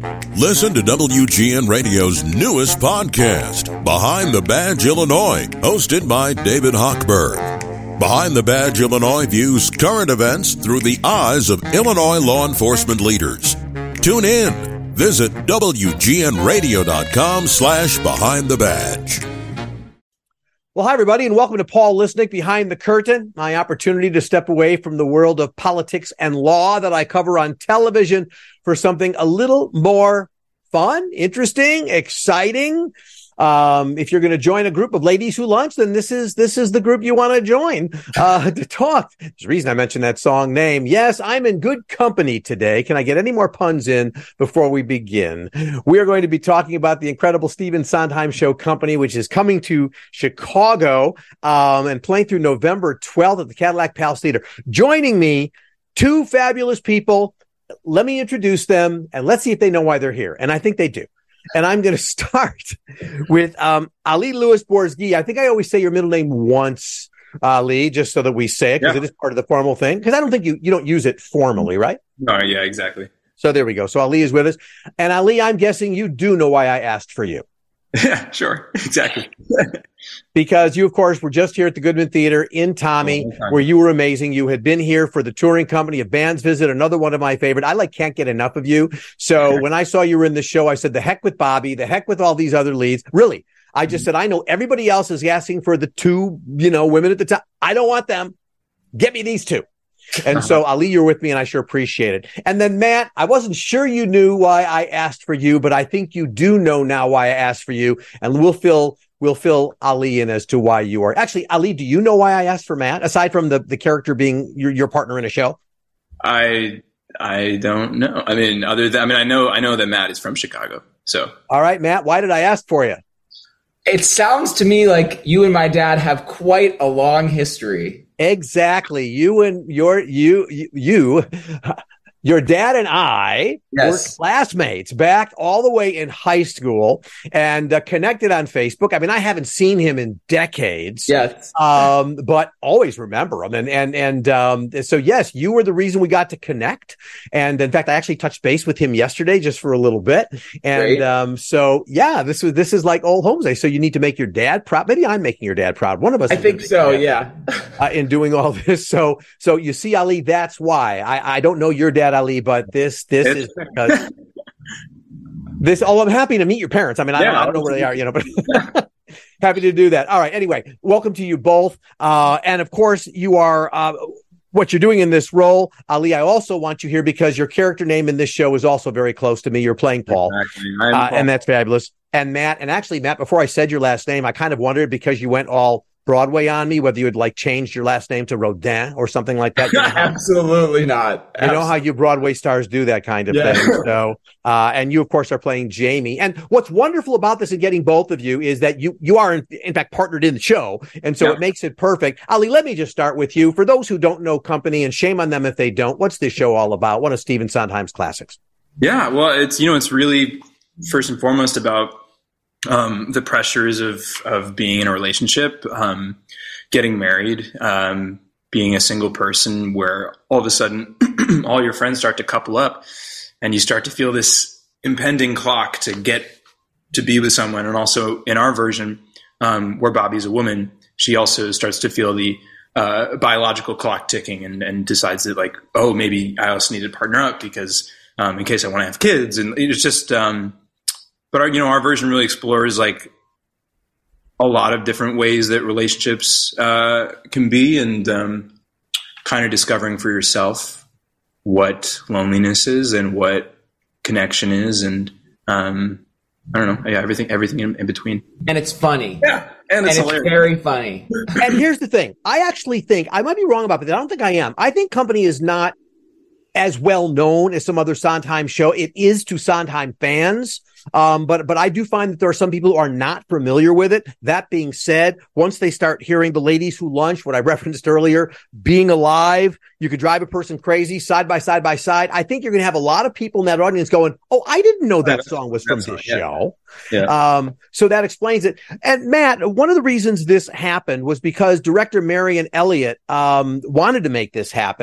Listen to WGN Radio's newest podcast, Behind the Badge Illinois, hosted by David Hochberg. Behind the Badge Illinois views current events through the eyes of Illinois law enforcement leaders. Tune in. Visit WGNRadio.com/Behind the Badge. Well, hi, everybody, and welcome to Paul Lisnek Behind the Curtain, my opportunity to step away from the world of politics and law that I cover on television for something a little more fun, interesting, exciting. If you're going to join a group of ladies who lunch, then this is the group you want to join to talk. There's a reason I mentioned that song name. Yes, I'm in good company today. Can I get any more puns in before we begin? We are going to be talking about the incredible Stephen Sondheim Show Company, which is coming to Chicago and playing through November 12th at the Cadillac Palace Theater. Joining me, two fabulous people. Let me introduce them, and let's see if they know why they're here. And I think they do. And I'm going to start with Ali Louis Borzgui. I think I always say your middle name once, Ali, just so that we say it, because it is part of the formal thing. Because I don't think you don't use it formally, right? No, yeah, exactly. So there we go. So Ali is with us. And Ali, I'm guessing you do know why I asked for you. Yeah, sure. Exactly. Because you, of course, were just here at the Goodman Theater in Tommy, where you were amazing. You had been here for the touring company of Band's Visit, another one of my favorite. I can't get enough of you. So when I saw you were in the show, I said, the heck with Bobby, the heck with all these other leads. Really, I just said, I know everybody else is asking for the two, women at the top. I don't want them. Get me these two. And so, Ali, you're with me, and I sure appreciate it. And then, Matt, I wasn't sure you knew why I asked for you, but I think you do know now why I asked for you, and we'll fill Ali in as to why you are. Actually, Ali, do you know why I asked for Matt, aside from the character being your partner in a show? I don't know. I mean, I know that Matt is from Chicago. So, all right, Matt, why did I ask for you? It sounds to me like you and my dad have quite a long history. Exactly. Your dad and I were classmates back all the way in high school and connected on Facebook. I mean, I haven't seen him in decades. Yes. But always remember him. So, yes, you were the reason we got to connect. And in fact, I actually touched base with him yesterday just for a little bit. And this is like old Holmes Day. So you need to make your dad proud. Maybe I'm making your dad proud. One of us. I think so. Yeah. In doing all this. So you see, Ali, that's why I don't know your dad, Ali, but this is because this. Oh, I'm happy to meet your parents. I mean, I don't know where they are, but happy to do that. All right. Anyway, welcome to you both. And of course, you are what you're doing in this role, Ali. I also want you here because your character name in this show is also very close to me. You're playing Paul, exactly. Paul. And that's fabulous. And Matt, before I said your last name, I kind of wondered because you went all Broadway on me, whether you had changed your last name to Rodin or something like that. Absolutely not. You know how you Broadway stars do that kind of thing. So, and you, of course, are playing Jamie. And what's wonderful about this and getting both of you is that you are, in fact, partnered in the show. And so it makes it perfect. Ali, let me just start with you. For those who don't know Company, and shame on them if they don't, what's this show all about? One of Stephen Sondheim's classics. Yeah, well, it's really first and foremost about the pressures of being in a relationship, getting married, being a single person where all of a sudden all your friends start to couple up and you start to feel this impending clock to get to be with someone. And also in our version, where Bobby's a woman, she also starts to feel the biological clock ticking and decides that maybe I also need to partner up because in case I want to have kids. And it's just but our version really explores a lot of different ways that relationships can be, and kind of discovering for yourself what loneliness is and what connection is, and I don't know, everything in between. And it's funny. Yeah, and it's very funny. And here's the thing: I actually think I might be wrong about it. I don't think I am. I think Company is not as well known as some other Sondheim show. It is to Sondheim fans. But I do find that there are some people who are not familiar with it. That being said, once they start hearing the ladies who lunch, what I referenced earlier, being alive, you could drive a person crazy side by side by side. I think you're going to have a lot of people in that audience going, "Oh, I didn't know that song was from this show." Yeah. So that explains it. And Matt, one of the reasons this happened was because director Marion Elliott wanted to make this happen.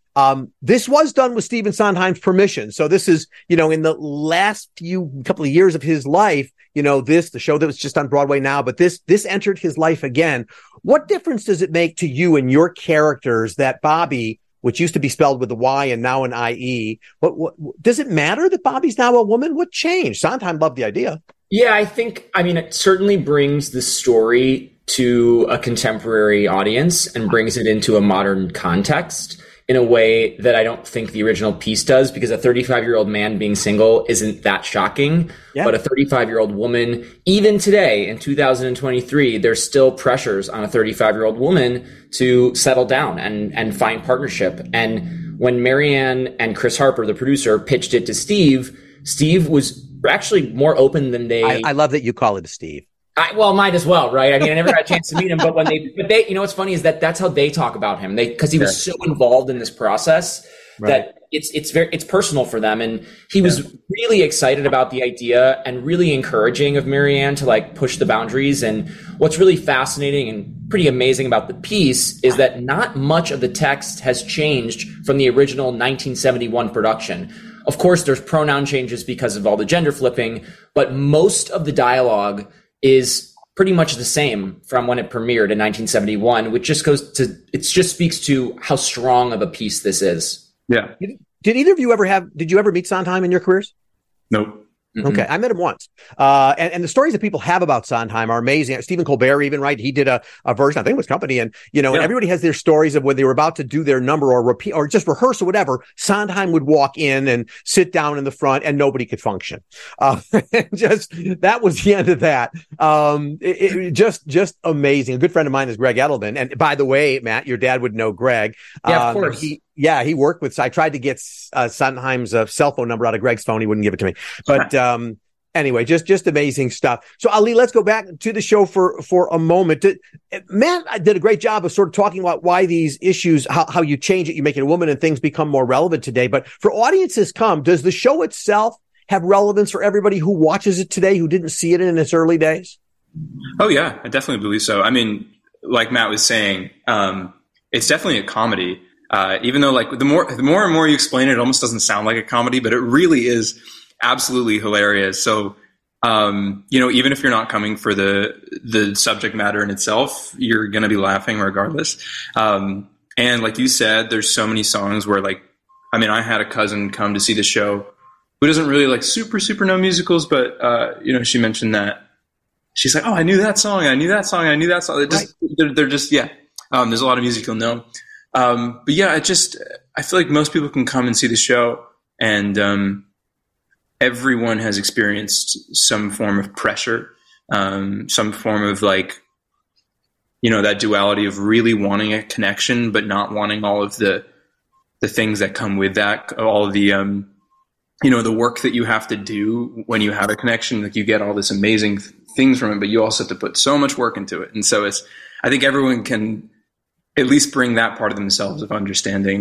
This was done with Stephen Sondheim's permission. So this is, in the last couple of years of his life, the show that was just on Broadway now, but this entered his life again. What difference does it make to you and your characters that Bobby, which used to be spelled with a Y and now an IE, what does it matter that Bobby's now a woman? What changed? Sondheim loved the idea. Yeah, it certainly brings the story to a contemporary audience and brings it into a modern context in a way that I don't think the original piece does, because a 35-year-old man being single isn't that shocking. Yeah. But a 35-year-old woman, even today in 2023, there's still pressures on a 35-year-old woman to settle down and find partnership. And when Marianne and Chris Harper, the producer, pitched it to Steve was actually more open than they... I love that you call it Steve. Might as well, right? I mean, I never got a chance to meet him, but they, what's funny is that's how they talk about him. Because he was so involved in this process that it's personal for them. And he was really excited about the idea and really encouraging of Marianne to push the boundaries. And what's really fascinating and pretty amazing about the piece is that not much of the text has changed from the original 1971 production. Of course, there's pronoun changes because of all the gender flipping, but most of the dialogue is pretty much the same from when it premiered in 1971, which just speaks to how strong of a piece this is. Yeah. Did either of you did you ever meet Sondheim in your careers? Nope. Okay, I met him once. And the stories that people have about Sondheim are amazing. Stephen Colbert even, right? He did a version, I think it was Company. And, and everybody has their stories of when they were about to do their number or repeat or just rehearse or whatever. Sondheim would walk in and sit down in the front and nobody could function. That was the end of that. Just amazing. A good friend of mine is Greg Edelman. And by the way, Matt, your dad would know Greg. Yeah, of course. He worked with, I tried to get Sondheim's cell phone number out of Greg's phone. He wouldn't give it to me. But anyway, just amazing stuff. So Ali, let's go back to the show for a moment. Matt did a great job of sort of talking about why these issues, how you change it, you make it a woman and things become more relevant today. But for audiences does the show itself have relevance for everybody who watches it today who didn't see it in its early days? Oh, yeah, I definitely believe so. I mean, like Matt was saying, it's definitely a comedy. Even though the more and more you explain it, it almost doesn't sound like a comedy, but it really is absolutely hilarious. So, even if you're not coming for the subject matter in itself, you're going to be laughing regardless. And like you said, there's so many songs where I had a cousin come to see the show who doesn't really super know musicals, but, she mentioned that she's like, oh, I knew that song. I knew that song. They're just, there's a lot of music you'll know. But yeah, I feel like most people can come and see the show and, everyone has experienced some form of pressure, some form of that duality of really wanting a connection, but not wanting all of the things that come with that, all of the, the work that you have to do when you have a connection. You get all this amazing things from it, but you also have to put so much work into it. And so I think everyone can at least bring that part of themselves of understanding,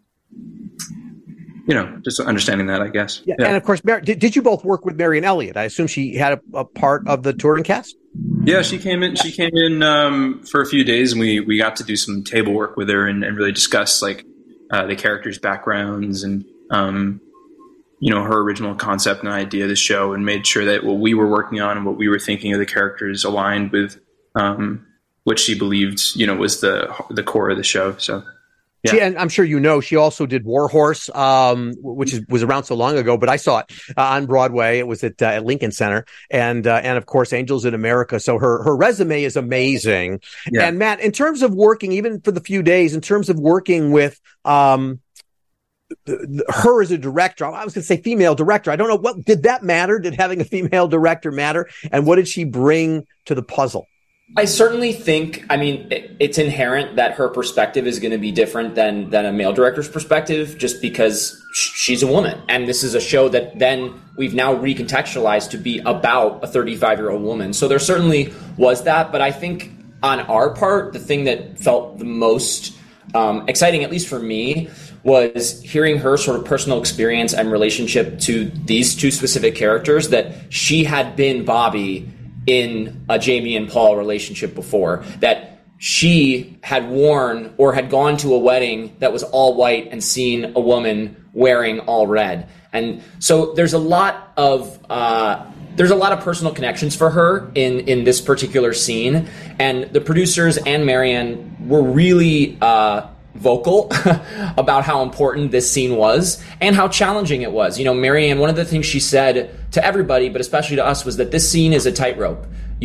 just understanding that, I guess. Yeah. And of course, did you both work with Marianne Elliott? I assume she had a part of the touring cast? Yeah, she came in for a few days and we got to do some table work with her and really discuss the characters' backgrounds and, her original concept and idea of the show, and made sure that what we were working on and what we were thinking of the characters aligned with, what she believed, was the core of the show. So, yeah. And I'm sure she also did War Horse, which was around so long ago, but I saw it on Broadway. It was at Lincoln Center, and of course, Angels in America. So her resume is amazing. Yeah. And Matt, in terms of working, even for the few days, in terms of working with her as a director, I was going to say female director. I don't know, did that matter? Did having a female director matter? And what did she bring to the puzzle? I certainly think, it's inherent that her perspective is going to be different than a male director's perspective, just because she's a woman. And this is a show that then we've now recontextualized to be about a 35-year-old woman. So there certainly was that. But I think on our part, the thing that felt the most exciting, at least for me, was hearing her sort of personal experience and relationship to these two specific characters, that she had been Bobby in a Jamie and Paul relationship before, that she had worn or had gone to a wedding that was all white and seen a woman wearing all red. And so there's a lot of personal connections for her in this particular scene. And the producers and Marianne were really vocal about how important this scene was and how challenging it was. You know, Marianne, one of the things she said to everybody, but especially to us, was that this scene is a tightrope.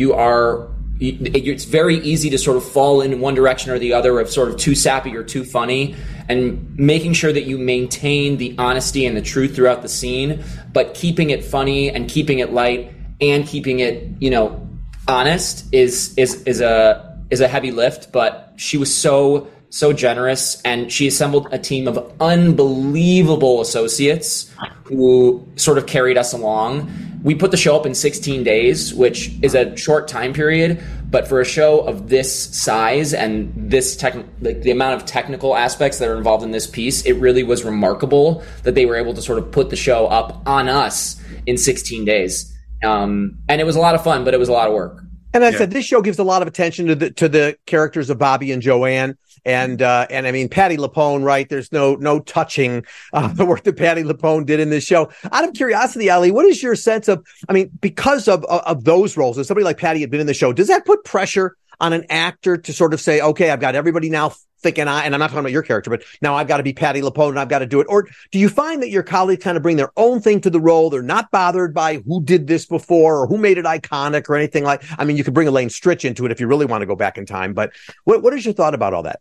It's very easy to sort of fall in one direction or the other, of sort of too sappy or too funny, and making sure that you maintain the honesty and the truth throughout the scene, but keeping it funny and keeping it light and keeping it, you know, honest is a heavy lift. But she was so generous, and she assembled a team of unbelievable associates who sort of carried us along. We put the show up in 16 days, which is a short time period, but for a show of this size and this the amount of technical aspects that are involved in this piece, it really was remarkable that they were able to sort of put the show up on us in 16 days. And it was a lot of fun, but it was a lot of work. And as I said, this show gives a lot of attention to the characters of Bobby and Joanne. And I mean, Patti LuPone, right? There's no touching the work that Patti LuPone did in this show. Out of curiosity, Ali, what is your sense of, I mean, because of those roles, if somebody like Patti had been in the show, does that put pressure on an actor to sort of say, okay, I've got everybody now thinking and I'm not talking about your character, but now I've got to be Patti LuPone and I've got to do it? Or do you find that your colleagues kind of bring their own thing to the role? They're not bothered by who did this before or who made it iconic or anything like, I mean, you could bring Elaine Stritch into it if you really want to go back in time, but what is your thought about all that?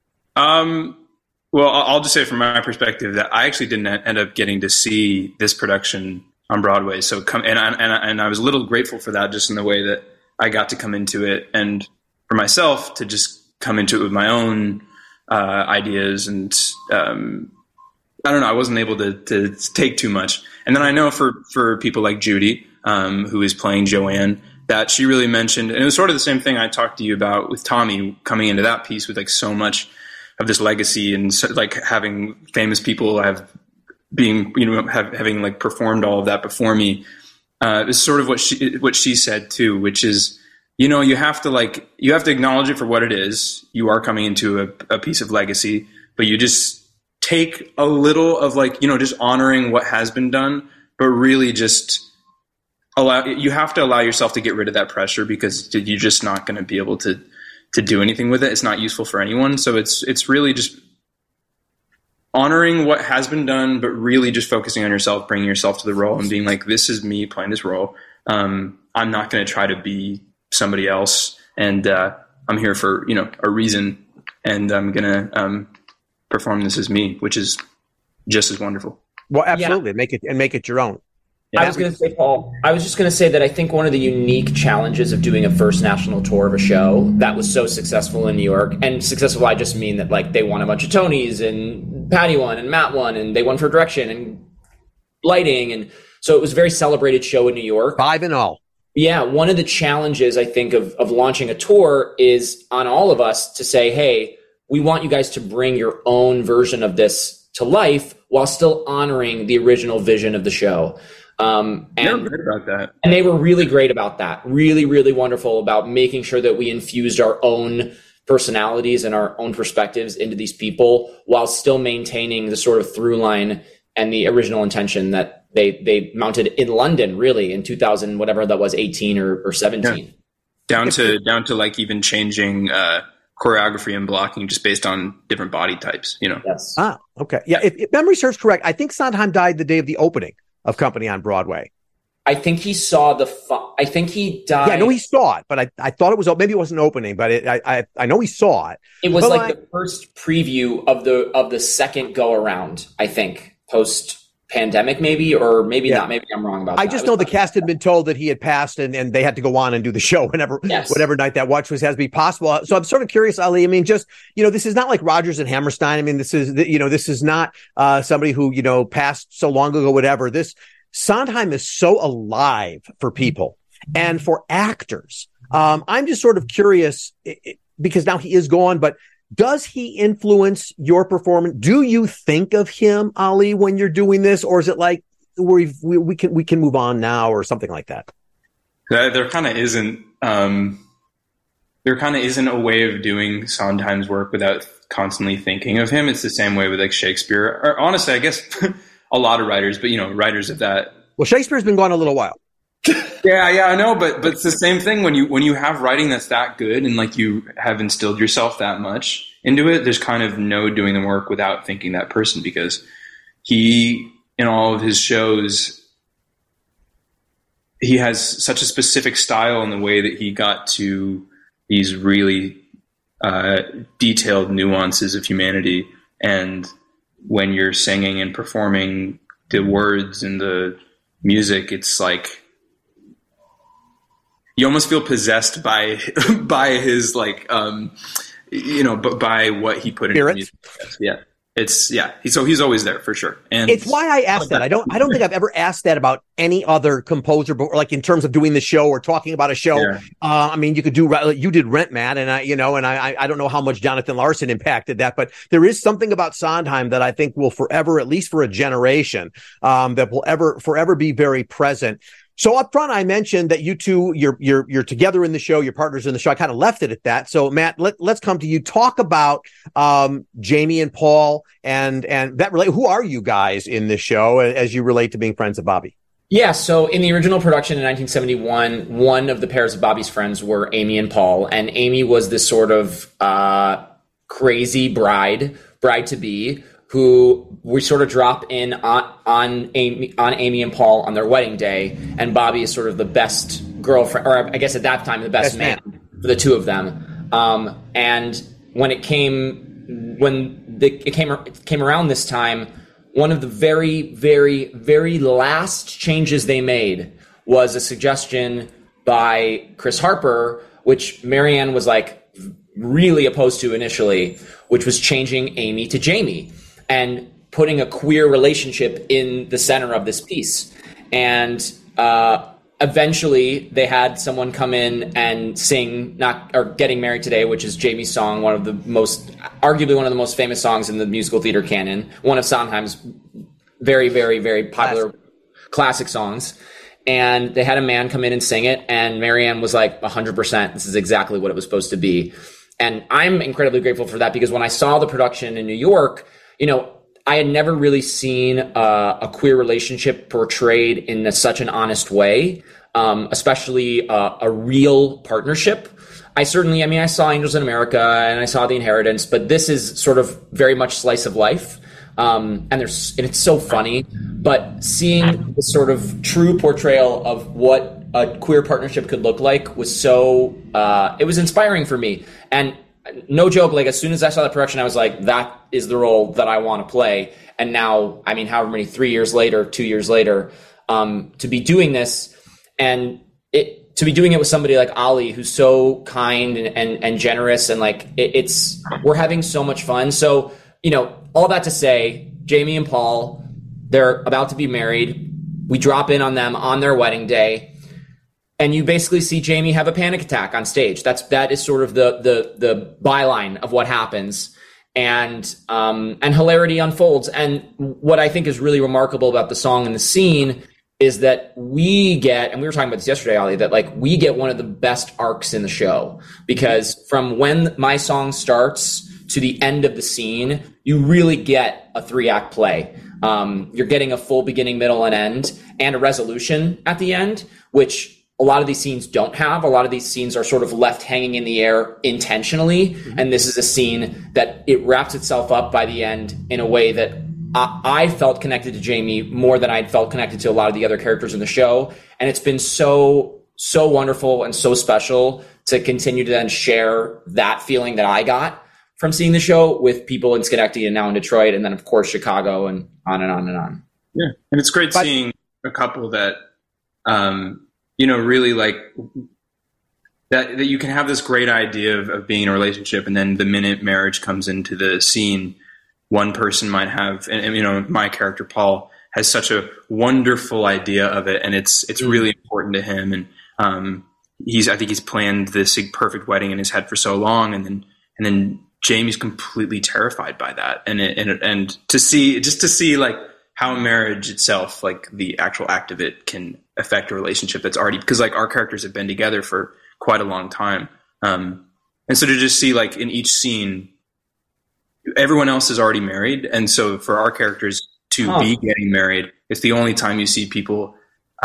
Well, I'll just say from my perspective that I actually didn't end up getting to see this production on Broadway. So and I was a little grateful for that, just in the way that I got to come into it, and for myself to just come into it with my own ideas. And I don't know, I wasn't able to take too much. And then I know for people like Judy, who is playing Joanne, that she really mentioned, and it was sort of the same thing I talked to you about with Tommy coming into that piece with like so much of this legacy and so, like having famous people having like performed all of that before me. It's sort of what she said too, which is, you know, you have to acknowledge it for what it is. You are coming into a piece of legacy, but you just take a little of like, you know, just honoring what has been done, but really just you have to allow yourself to get rid of that pressure, because you're just not going to be able to do anything with it. It's not useful for anyone. So it's really just honoring what has been done, but really just focusing on yourself, bringing yourself to the role and being like, this is me playing this role. I'm not going to try to be somebody else. And I'm here for, you know, a reason, and I'm going to perform this as me, which is just as wonderful. Well, absolutely. Yeah. Make it your own. Yeah. I was going to say, Paul, I was just going to say that I think one of the unique challenges of doing a first national tour of a show that was so successful in New York, and successful, I just mean that like they won a bunch of Tonys, and Patty won and Matt won, and they won for direction and lighting. And so it was a very celebrated show in New York. 5 in all. Yeah. One of the challenges I think of launching a tour is on all of us to say, hey, we want you guys to bring your own version of this to life while still honoring the original vision of the show. And they were great about that. And they were really great about that. Really, really wonderful about making sure that we infused our own personalities and our own perspectives into these people while still maintaining the sort of through line and the original intention that they mounted in London, really, in 2000, whatever that was, 18 or 17. Yeah. Down to like even changing choreography and blocking just based on different body types, you know? Yes. Ah, okay. Yeah. If memory serves correct, I think Sondheim died the day of the opening of Company on Broadway. I think he saw I think he died. Yeah, I know he saw it, but I thought it was, maybe it wasn't opening, but I know he saw it. It was the first preview of the second go around, I think, post pandemic, maybe, or maybe not. Maybe I'm wrong about that. I just know the cast had been told that he had passed, and they had to go on and do the show whatever night that watch has to be possible. So I'm sort of curious, Ali. I mean, just, you know, this is not like Rodgers and Hammerstein. I mean, this is not somebody who, you know, passed so long ago, whatever. Sondheim is so alive for people and for actors. I'm just sort of curious because now he is gone, but does he influence your performance? Do you think of him, Ali, when you're doing this, or is it like we can move on now, or something like that? There kind of isn't. there kind of isn't a way of doing Sondheim's work without constantly thinking of him. It's the same way with like Shakespeare, or honestly, I guess a lot of writers, but writers of that. Well, Shakespeare's been gone a little while. Yeah, I know, but it's the same thing when you have writing that's that good and like you have instilled yourself that much into it. There's kind of no doing the work without thinking that person, because he, in all of his shows, he has such a specific style in the way that he got to these really detailed nuances of humanity. And when you're singing and performing the words and the music, it's like you almost feel possessed by his like but by what he put in music. Yeah. So he's always there for sure. And it's why I asked that. I don't think I've ever asked that about any other composer, but like in terms of doing the show or talking about a show. Yeah. I mean, you did Rent, Matt, and I don't know how much Jonathan Larson impacted that, but there is something about Sondheim that I think will forever, at least for a generation, that will forever be very present. So up front, I mentioned that you two, you're together in the show, you're partners in the show. I kind of left it at that. So Matt, let's come to you. Talk about Jamie and Paul and that who are you guys in this show as you relate to being friends of Bobby? Yeah, so in the original production in 1971, one of the pairs of Bobby's friends were Amy and Paul, and Amy was this sort of crazy bride to be, who we sort of drop in on Amy and Paul on their wedding day, and Bobby is sort of the best girlfriend, or I guess at that time the best man for the two of them. And when it came around this time, one of the very, very, very last changes they made was a suggestion by Chris Harper, which Marianne was like really opposed to initially, which was changing Amy to Jamie and putting a queer relationship in the center of this piece. And eventually they had someone come in and sing Getting Married Today, which is Jamie's song, arguably one of the most famous songs in the musical theater canon, one of Sondheim's very, very, very popular classic songs. And they had a man come in and sing it, and Marianne was like, 100%, this is exactly what it was supposed to be. And I'm incredibly grateful for that, because when I saw the production in New York, I had never really seen a queer relationship portrayed in such an honest way, especially a real partnership. I saw Angels in America and I saw The Inheritance, but this is sort of very much slice of life. And it's so funny, but seeing the sort of true portrayal of what a queer partnership could look like was it was inspiring for me. And no joke, like as soon as I saw the production, I was like, that is the role that I want to play. And now, I mean, however many, 2 years later, to be doing this and to be doing it with somebody like Ali, who's so kind and generous, and like we're having so much fun. So, all that to say, Jamie and Paul, they're about to be married. We drop in on them on their wedding day. And you basically see Jamie have a panic attack on stage. That is sort of the byline of what happens, and hilarity unfolds. And what I think is really remarkable about the song and the scene is that we get, and we were talking about this yesterday, Ali, that like we get one of the best arcs in the show, because from when my song starts to the end of the scene, you really get a 3-act play. You're getting a full beginning, middle, and end, and a resolution at the end, which a lot of these scenes don't have. A lot of these scenes are sort of left hanging in the air intentionally. Mm-hmm. And this is a scene that it wraps itself up by the end in a way that I felt connected to Jamie more than I'd felt connected to a lot of the other characters in the show. And it's been so wonderful and so special to continue to then share that feeling that I got from seeing the show with people in Schenectady and now in Detroit, and then of course Chicago, and on and on and on. Yeah. And it's great seeing a couple that, really like that you can have this great idea of being in a relationship, and then the minute marriage comes into the scene, one person might have, and my character Paul has such a wonderful idea of it, and it's really important to him, and I think he's planned this perfect wedding in his head for so long, and then Jamie's completely terrified by that, and to see like how marriage itself, like the actual act of it, can affect a relationship that's already, because like our characters have been together for quite a long time. And so to just see like in each scene, everyone else is already married. And so for our characters to be getting married, it's the only time you see people,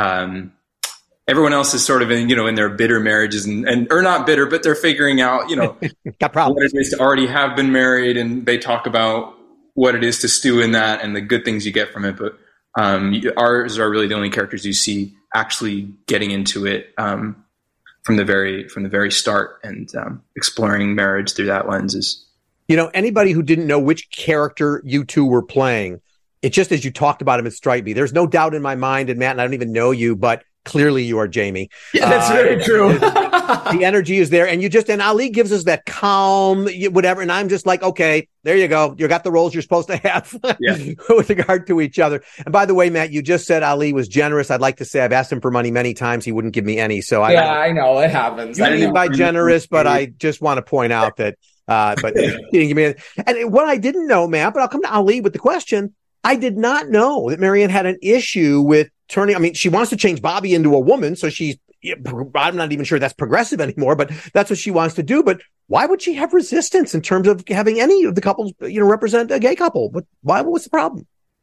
everyone else is sort of in, in their bitter marriages and or not bitter, but they're figuring out, got problems. What it is to already have been married. And they talk about what it is to stew in that and the good things you get from it. But ours are really the only characters you see actually getting into it from the very start, and exploring marriage through that lens is. Anybody who didn't know which character you two were playing, it just as you talked about him, it struck me. There's no doubt in my mind, and Matt, and I don't even know you, but clearly you are Jamie. Yeah, that's very true. The energy is there, and and Ali gives us that calm, whatever, and I'm just like, okay, there you go. You got the roles you're supposed to have with regard to each other. And by the way, Matt, you just said Ali was generous. I'd like to say I've asked him for money many times. He wouldn't give me any. So I know it happens. I mean by generous, but I just want to point out that. But he didn't give me anything. And what I didn't know, Matt, but I'll come to Ali with the question. I did not know that Marianne had an issue with turning. I mean, she wants to change Bobby into a woman, so I'm not even sure that's progressive anymore, but that's what she wants to do. But why would she have resistance in terms of having any of the couples, represent a gay couple? But what's the problem?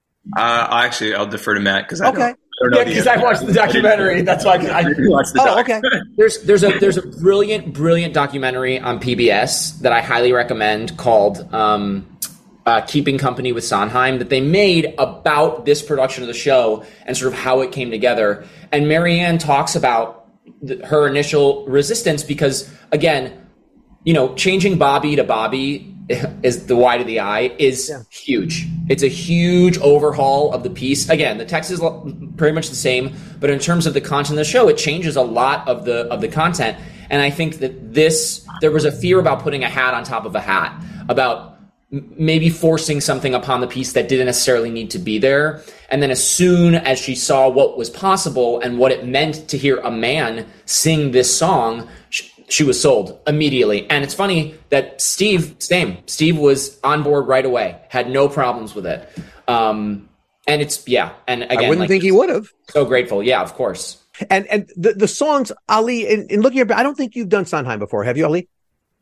I'll defer to Matt because I don't know. Because I watched the documentary. That's why I watched the doc. Okay. There's a brilliant documentary on PBS that I highly recommend called Keeping Company with Sondheim that they made about this production of the show and sort of how it came together. And Marianne talks about her initial resistance because, again, changing Bobby to Bobby is the Y to the I is huge. It's a huge overhaul of the piece. Again, the text is pretty much the same, but in terms of the content of the show, it changes a lot of the content. And I think that there was a fear about putting a hat on top of a hat, about maybe forcing something upon the piece that didn't necessarily need to be there. And then as soon as she saw what was possible and what it meant to hear a man sing this song, she was sold immediately. And it's funny that Steve was on board right away, had no problems with it. And it's, and again, I wouldn't think he would have. So grateful. Yeah, of course. And the songs, Ali, in looking at, I don't think you've done Sondheim before. Have you, Ali?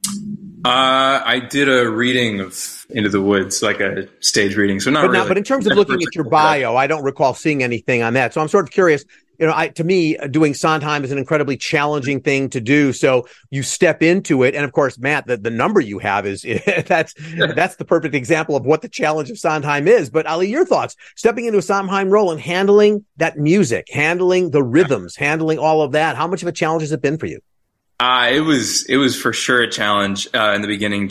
I did a reading of Into the Woods, like a stage reading. So not really. But in terms of looking at your bio, I don't recall seeing anything on that. So I'm sort of curious. To me, doing Sondheim is an incredibly challenging thing to do. So you step into it. And of course, Matt, the number you have is that's the perfect example of what the challenge of Sondheim is. But Ali, your thoughts, stepping into a Sondheim role and handling that music, handling the rhythms, handling all of that. How much of a challenge has it been for you? It was for sure a challenge in the beginning.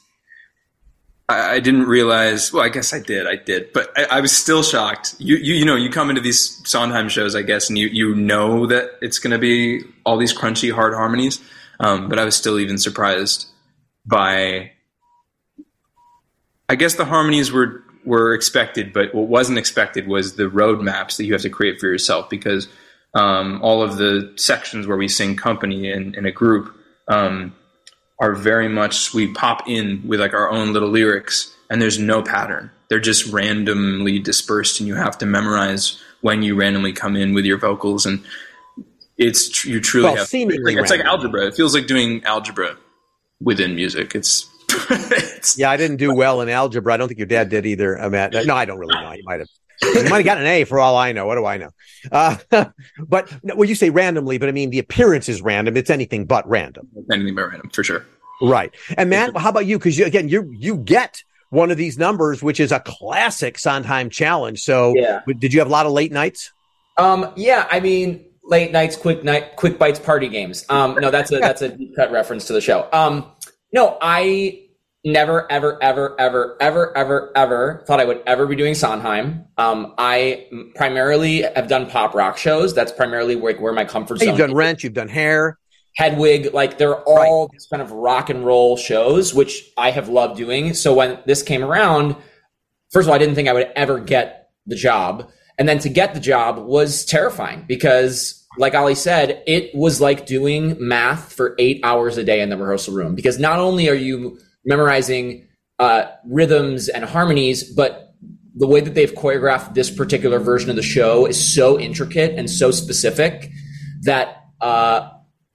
I didn't realize. Well, I guess I did, but I was still shocked. You come into these Sondheim shows, I guess, and you know that it's going to be all these crunchy, hard harmonies. But I was still even surprised by. I guess the harmonies were expected, but what wasn't expected was the roadmaps that you have to create for yourself, because all of the sections where we sing company in a group. Are very much, we pop in with like our own little lyrics, and there's no pattern. They're just randomly dispersed, and you have to memorize when you randomly come in with your vocals. And you truly have it's like algebra. It feels like doing algebra within music. It's I didn't do well in algebra. I don't think your dad did either, Matt. No, I don't really know. You might have. You might have gotten an A for all I know. What do I know? But you say randomly, but I mean, the appearance is random. It's anything but random. Anything but random, for sure. Right. And Matt, how about you? Because you get one of these numbers, which is a classic Sondheim challenge. So did you have a lot of late nights? I mean, late nights, quick bites, party games. No, that's a deep cut reference to the show. No, I never, ever, ever, ever, ever, ever, ever thought I would ever be doing Sondheim. I primarily have done pop rock shows. That's primarily where my comfort zone is. You've done Rent, you've done Hair. Hedwig, like they're all these kind of rock and roll shows, which I have loved doing. So when this came around, first of all, I didn't think I would ever get the job. And then to get the job was terrifying because, like Ali said, it was like doing math for 8 hours a day in the rehearsal room, because not only are you memorizing rhythms and harmonies, but the way that they've choreographed this particular version of the show is so intricate and so specific that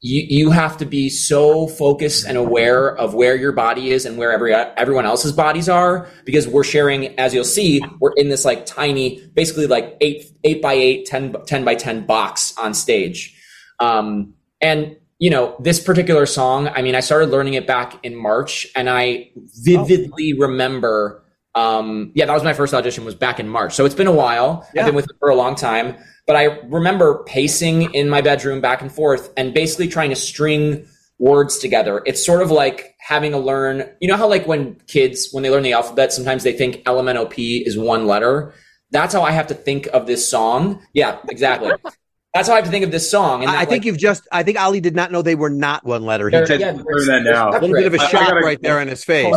you have to be so focused and aware of where your body is and where everyone else's bodies are, because we're sharing, as you'll see, we're in this like tiny, basically like 8 by 8, 10 by 10 box on stage. And you know, this particular song, I mean, I started learning it back in March, and I vividly remember, that was my first audition, was back in March. So it's been a while. Yeah. I've been with it for a long time. But I remember pacing in my bedroom back and forth and basically trying to string words together. It's sort of like having to learn, you know how like when kids, when they learn the alphabet, sometimes they think LMNOP is one letter. That's how I have to think of this song. Yeah, exactly. That's how I have to think of this song. And I think I think Ali did not know they were not one letter. He said that now. A little bit of a shock right there in his face.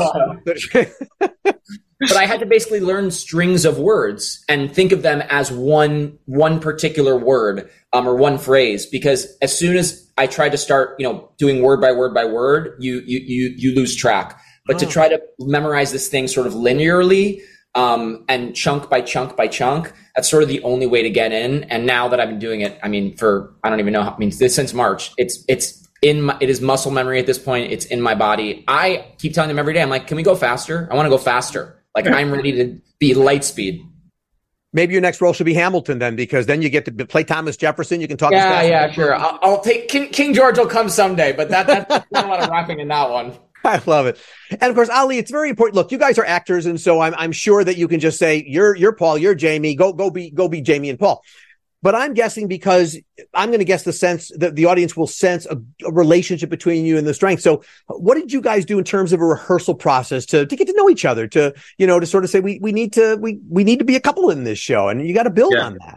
But I had to basically learn strings of words and think of them as one particular word, or one phrase, because as soon as I tried to start, you know, doing word by word by word, you lose track. But to try to memorize this thing sort of linearly, and chunk by chunk by chunk, that's sort of the only way to get in. And now that I've been doing it, I mean, I don't even know how, I mean, since March, it is muscle memory at this point. It's in my body. I keep telling them every day, I'm like, can we go faster? I want to go faster. Like, I'm ready to be light speed. Maybe your next role should be Hamilton then, because then you get to play Thomas Jefferson. You can talk. Yeah, sure. I'll take King George will come someday, but that's not a lot of rapping in that one. I love it. And of course, Ali, it's very important. Look, you guys are actors. And so I'm sure that you can just say, you're Paul, you're Jamie, go be Jamie and Paul. But I'm guessing, because I'm going to guess the sense that the audience will sense a relationship between you and the strength. So what did you guys do in terms of a rehearsal process to get to know each other, to sort of say, we need to be a couple in this show, and you got to build on that.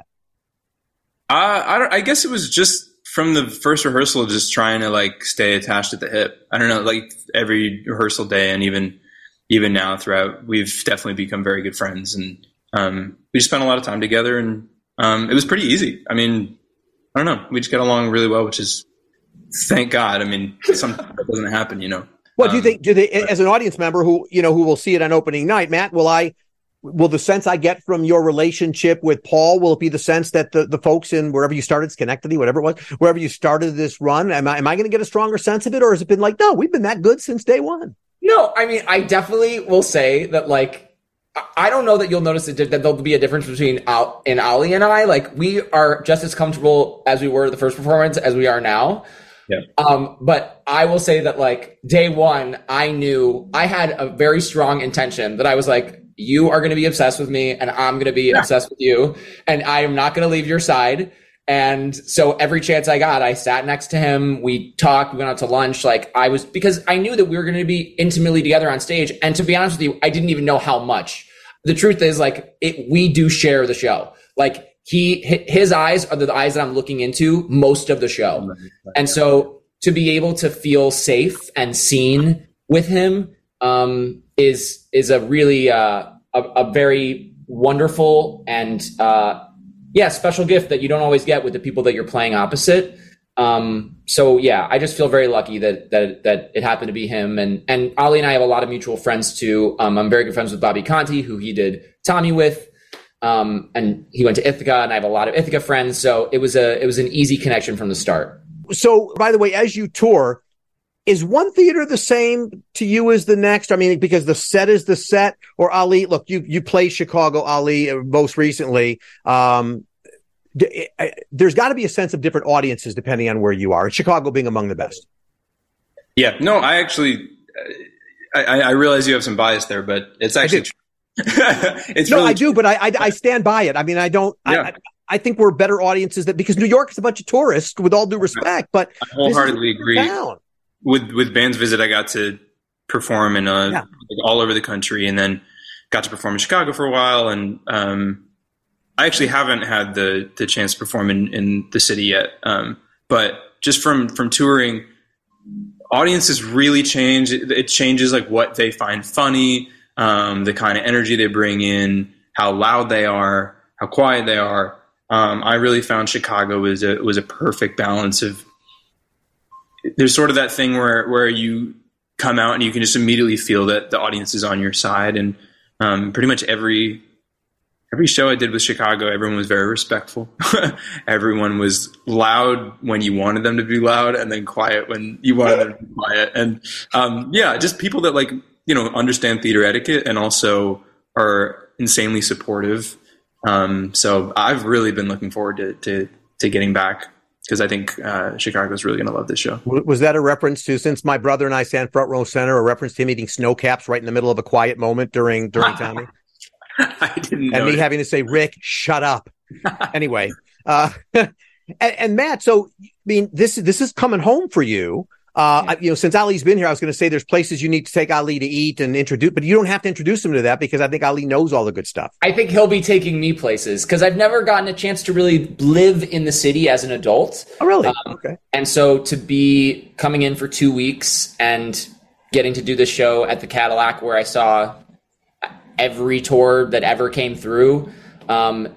I guess it was just from the first rehearsal, just trying to like stay attached at the hip. I don't know, like every rehearsal day, and even now throughout, we've definitely become very good friends, and we just spent a lot of time together, and it was pretty easy. I mean, I don't know. We just get along really well, which is, thank God. I mean, sometimes that doesn't happen, you know. Well, do they, as an audience member who will see it on opening night, Matt, will the sense I get from your relationship with Paul, will it be the sense that the folks in wherever you started, Schenectady, whatever it was, wherever you started this run, am I going to get a stronger sense of it? Or has it been like, no, we've been that good since day one? No, I mean, I definitely will say that, like, I don't know that you'll notice that there'll be a difference between Ali and I. Like, we are just as comfortable as we were the first performance as we are now. Yeah. But I will say that, like, day one, I knew I had a very strong intention that I was like, you are going to be obsessed with me, and I'm going to be obsessed with you, and I am not going to leave your side. And so every chance I got, I sat next to him. We talked, we went out to lunch. Like, because I knew that we were going to be intimately together on stage. And to be honest with you, I didn't even know how much. The truth is, like, we do share the show. Like, his eyes are the eyes that I'm looking into most of the show. And so to be able to feel safe and seen with him, is a really, a very wonderful and, special gift that you don't always get with the people that you're playing opposite. So yeah, I just feel very lucky that it happened to be him. And Ali and I have a lot of mutual friends too. I'm very good friends with Bobby Conte, who he did Tommy with. And he went to Ithaca, and I have a lot of Ithaca friends. So it was an easy connection from the start. So, by the way, as you tour, is one theater the same to you as the next? I mean, because the set is the set, or Ali, look, you play Chicago, Ali, most recently. There's got to be a sense of different audiences depending on where you are, and Chicago being among the best. Yeah, no, I actually, I realize you have some bias there, but it's actually true. I do, but I stand by it. I mean, I don't, I think we're better audiences because New York is a bunch of tourists, with all due respect, but I wholeheartely agree. With Band's Visit, I got to perform in all over the country, and then got to perform in Chicago for a while. And, I actually haven't had the chance to perform in the city yet. But just from touring, audiences really change. It changes like what they find funny, the kind of energy they bring in, how loud they are, how quiet they are. I really found Chicago was a perfect balance of, there's sort of that thing where you come out and you can just immediately feel that the audience is on your side. And pretty much every every show I did with Chicago, everyone was very respectful. Everyone was loud when you wanted them to be loud, and then quiet when you wanted them to be quiet. And just people that understand theater etiquette and also are insanely supportive. So I've really been looking forward to getting back, because I think Chicago's really going to love this show. Was that a reference to, since my brother and I stand front row center, a reference to him eating snow caps right in the middle of a quiet moment during Tommy? I didn't know. And me having to say, Rick, shut up. Anyway, and Matt, so I mean, this is coming home for you. Since Ali's been here, I was going to say there's places you need to take Ali to eat and introduce, but you don't have to introduce him to that, because I think Ali knows all the good stuff. I think he'll be taking me places, because I've never gotten a chance to really live in the city as an adult. Oh, really? Okay. And so to be coming in for 2 weeks and getting to do the show at the Cadillac, where I saw every tour that ever came through, when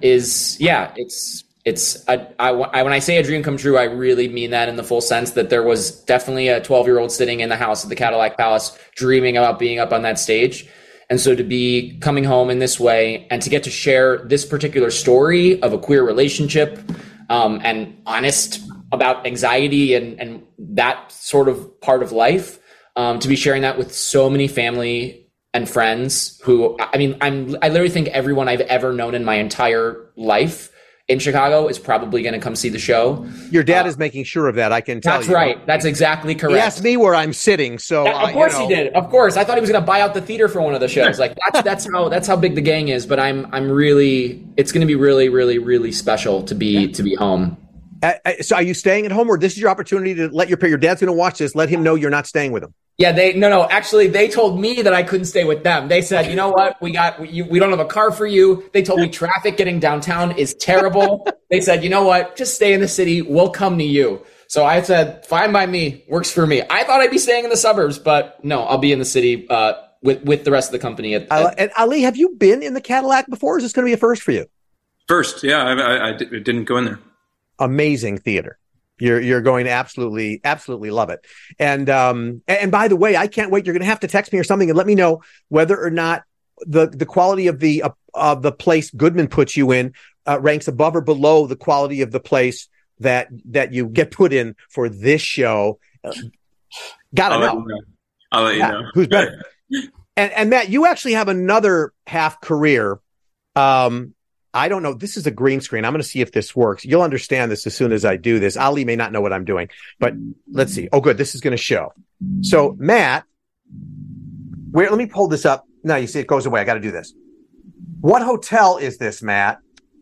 I say a dream come true, I really mean that in the full sense, that there was definitely a 12-year-old sitting in the house at the Cadillac Palace dreaming about being up on that stage. And so to be coming home in this way and to get to share this particular story of a queer relationship, and honest about anxiety and that sort of part of life, to be sharing that with so many family and friends who, I literally think everyone I've ever known in my entire life in Chicago is probably going to come see the show. Your dad is making sure of that, I can tell you. That's right. That's exactly correct. He asked me where I'm sitting, so of course he did. Of course, I thought he was going to buy out the theater for one of the shows. Like that's how big the gang is. But I'm really, it's going to be really, really, really special to be home. So are you staying at home, or this is your opportunity to let your dad's going to watch this, let him know you're not staying with him? Yeah, actually, they told me that I couldn't stay with them. They said, you know what, we don't have a car for you. They told me traffic getting downtown is terrible. They said, you know what, just stay in the city. We'll come to you. So I said, fine by me, works for me. I thought I'd be staying in the suburbs, but no, I'll be in the city with the rest of the company. And Ali, have you been in the Cadillac before? Or is this going to be a first for you? First, yeah, I didn't go in there. Amazing theater. You're going to absolutely love it. And by the way, I can't wait. You're going to have to text me or something and let me know whether or not the quality of the place Goodman puts you in ranks above or below the quality of the place that you get put in for this show. Gotta know. I'll let you know. Who's better? And Matt, you actually have another half career. I don't know. This is a green screen. I'm going to see if this works. You'll understand this as soon as I do this. Ali may not know what I'm doing, but let's see. Oh, good. This is going to show. So, Matt, let me pull this up. No, you see, it goes away. I got to do this. What hotel is this, Matt?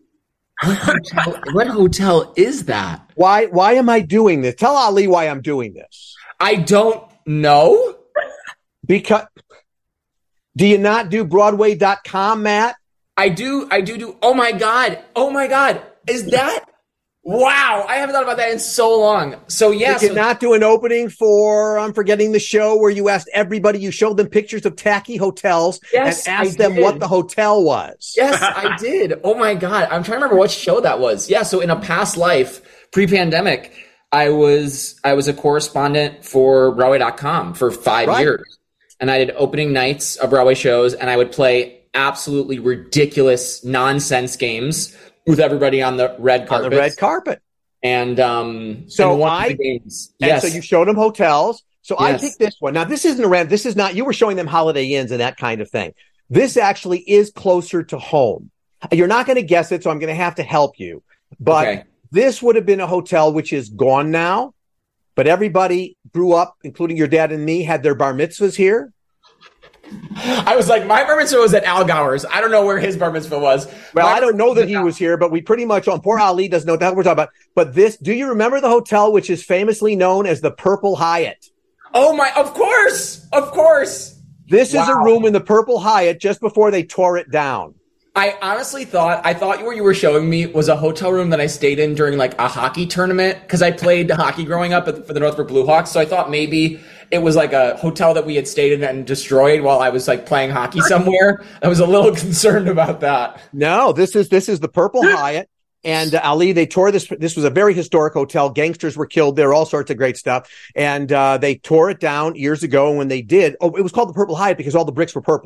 What hotel is that? Why am I doing this? Tell Ali why I'm doing this. I don't know. Because do you not do Broadway.com, Matt? I do. Oh my God. Is that? Wow. I haven't thought about that in so long. So yeah. Did you not do an opening for, I'm forgetting the show, where you asked everybody, you showed them pictures of tacky hotels and asked them what the hotel was? Yes, I did. Oh my God. I'm trying to remember what show that was. Yeah. So in a past life, pre-pandemic, I was a correspondent for Broadway.com for 5 years. And I did opening nights of Broadway shows, and I would play absolutely ridiculous nonsense games with everybody on the red carpet. And so you showed them hotels. So yes. I picked this one. Now this isn't around. This is not. You were showing them Holiday Inns and that kind of thing. This actually is closer to home. You're not going to guess it, so I'm going to have to help you. But This would have been a hotel which is gone now. But everybody grew up, including your dad and me, had their bar mitzvahs here. I was like, my bar mitzvah was at Al Gower's. I don't know where his bar mitzvah was. Well, I don't know that he was here, but we pretty much, poor Ali doesn't know what the hell we're talking about. But do you remember the hotel which is famously known as the Purple Hyatt? Oh my, of course. This is a room in the Purple Hyatt just before they tore it down. I honestly thought what you were showing me was a hotel room that I stayed in during like a hockey tournament, because I played hockey growing up for the Northbrook Blue Hawks. So I thought maybe it was like a hotel that we had stayed in and destroyed while I was like playing hockey somewhere. I was a little concerned about that. No, this is the Purple Hyatt. And Ali, they tore this. This was a very historic hotel. Gangsters were killed there, all sorts of great stuff. And they tore it down years ago. And when they did, it was called the Purple Hyatt because all the bricks were purple.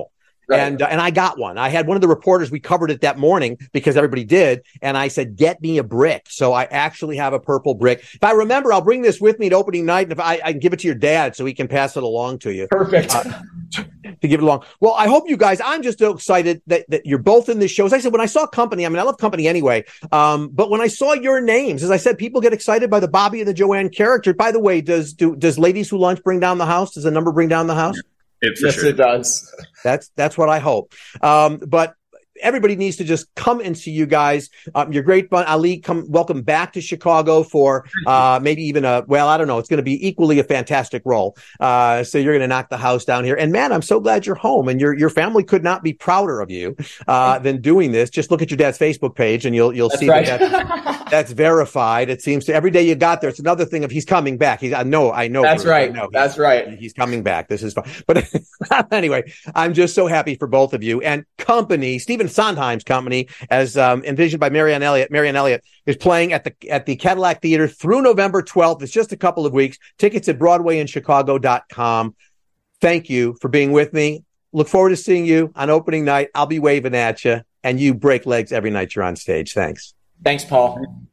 Right. And I got one. I had one of the reporters, we covered it that morning because everybody did. And I said, get me a brick. So I actually have a purple brick. If I remember, I'll bring this with me at opening night. And if I can give it to your dad so he can pass it along to you. Perfect. To give it along. Well, I hope you guys, I'm just so excited that you're both in this show. As I said, when I saw Company, I mean, I love Company anyway. But when I saw your names, as I said, people get excited by the Bobby and the Joanne character. By the way, does Ladies Who Lunch bring down the house? Does the number bring down the house? Yes, sure. It does. That's what I hope. But everybody needs to just come and see you guys. You're great fun. Ali, welcome back to Chicago for maybe even I don't know. It's going to be equally a fantastic role. So you're going to knock the house down here. And man, I'm so glad you're home, and your family could not be prouder of you than doing this. Just look at your dad's Facebook page, and you'll see right. That's verified. It seems to every day you got there. It's another thing of he's coming back. I know. That's right. That's right. He's coming back. This is fun. But anyway, I'm just so happy for both of you. And Company, Stephen Sondheim's Company, as envisioned by Marianne Elliott. Marianne Elliott is playing at the Cadillac Theater through November 12th. It's just a couple of weeks. Tickets at BroadwayInChicago.com. Thank you for being with me. Look forward to seeing you on opening night. I'll be waving at you, and you break legs every night you're on stage. Thanks. Thanks, Paul.